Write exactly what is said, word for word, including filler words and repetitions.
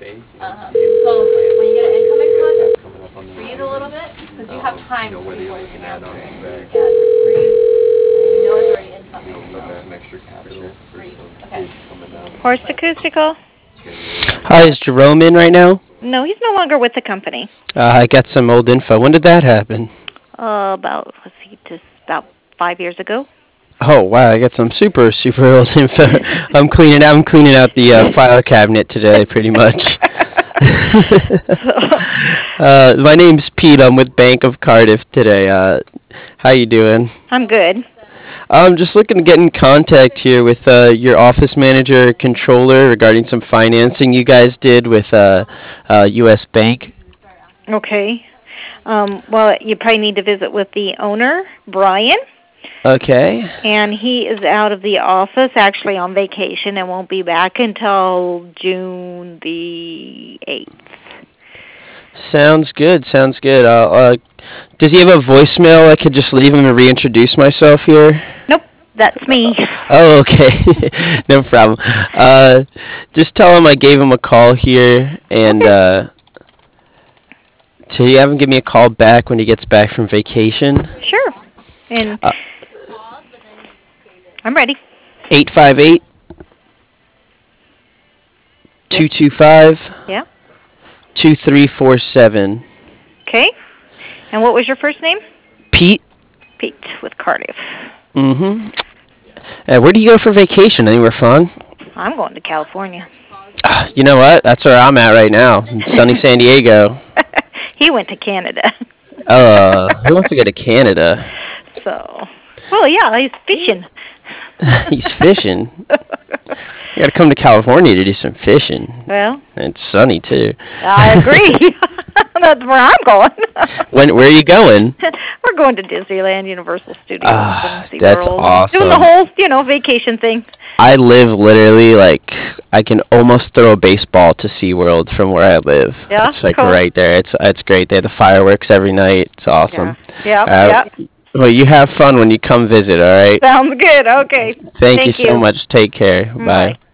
Uh-huh. So when you get an incoming call, just breathe a little bit because you have time before you can answer it. Yeah, just breathe. You know it's already incoming. So just breathe. Okay. Horst Acoustical? Hi, is Jerome in right now? No, he's no longer with the company. Uh, I got some old info. When did that happen? Uh, about, let's see, just about five years ago. Oh wow, I got some super super old info. I'm cleaning out. I'm cleaning out the uh, file cabinet today, pretty much. uh, my name's Pete. I'm with Bank of Cardiff today. Uh, how you doing? I'm good. I'm just looking to get in contact here with uh, your office manager, or controller, regarding some financing you guys did with uh, uh, U S Bank. Okay. Um, well, you probably need to visit with the owner, Brian. Okay. And he is out of the office, actually on vacation, and won't be back until June the eighth. Sounds good. Sounds good. Uh, uh, does he have a voicemail? I could just leave him and reintroduce myself here. Nope, that's me. Oh, okay. No problem. Uh, just tell him I gave him a call here, and uh, to have him give me a call back when he gets back from vacation. Sure. And Uh, I'm ready. eight five eight, two two five, Yeah. two three four seven. Okay. And what was your first name? Pete? Pete with Cardiff. Mm-hmm. Uh, where do you go for vacation? Anywhere fun? I'm going to California. Uh, you know what? That's where I'm at right now. In sunny San Diego. He went to Canada. Uh, who wants to go to Canada? So, well, yeah, he's fishing. He's fishing. You gotta come to California to do some fishing. Well, And it's sunny too. I agree. That's where I'm going. When? Where are you going? We're going to Disneyland, Universal Studios, Ah, and SeaWorld. that's awesome. Doing the whole, you know, vacation thing. I live literally like I can almost throw a baseball to SeaWorld from where I live. Yeah, It's like cool. right there. It's it's great. They have the fireworks every night. It's awesome. Yeah, Uh, yeah. Well, you have fun when you come visit. All right. Sounds good. Okay. Thank, you Thank so you. much. Take care. Bye. Bye.